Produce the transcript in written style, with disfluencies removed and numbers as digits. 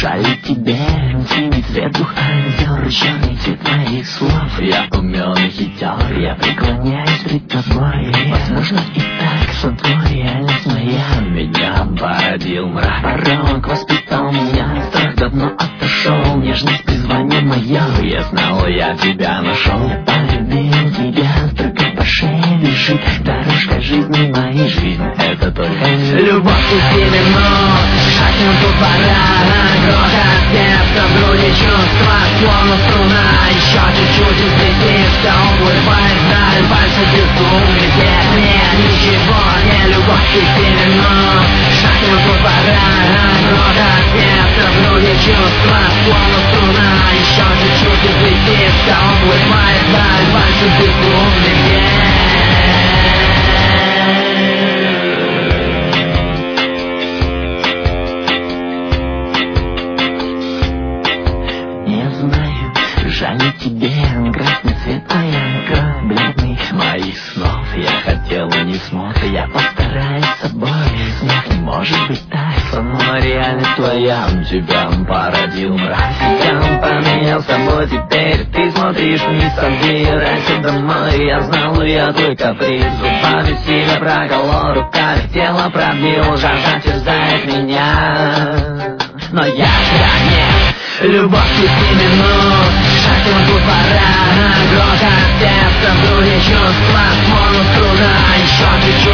Жаль тебе, синий цвет духа, озер, черный цвет моих слов. Я умен и хитер, я преклоняюсь пред тобой. Возможно и так, что твой реальность моя. Меня породил мрак, порок воспитал меня. Страх давно отошел, нежность призвание мое. Я знал, я тебя нашел, я полюбил тебя. Струка по шее бежит, дорожка жизни моей. Жизнь это только любовь и вино. Шагнем по пора, грохот сердца, в груди чувства, словно струна. Еще чуть-чуть и взлетишь, все уплывает вдаль. Пальцы безумный свет, нет ничего, не любовь и вино. Шагнем по пора, грохот сердца, в груди чувства, словно струна. Еще чуть-чуть и взлетишь, все уплывает вдаль. Пальцы безумный свет. Жаль тебе, красный цвет твоя кровь, бледный моих снов. Я хотел и не смог, я постараюсь с собой. Смех не может быть так, со мной реальность твоя. Тебя породил мрак, тебя поменял с собой. Теперь ты смотришь вниз, а двигайся домой. Я знал, но я твой каприз, зубами себя проколол, руками тело пробил. Жажда терзает меня, но я тебя нет. Любовь и минут, шагнем по пора, грохот сердца, в груди чувства, словно струна. Еще чуть-чуть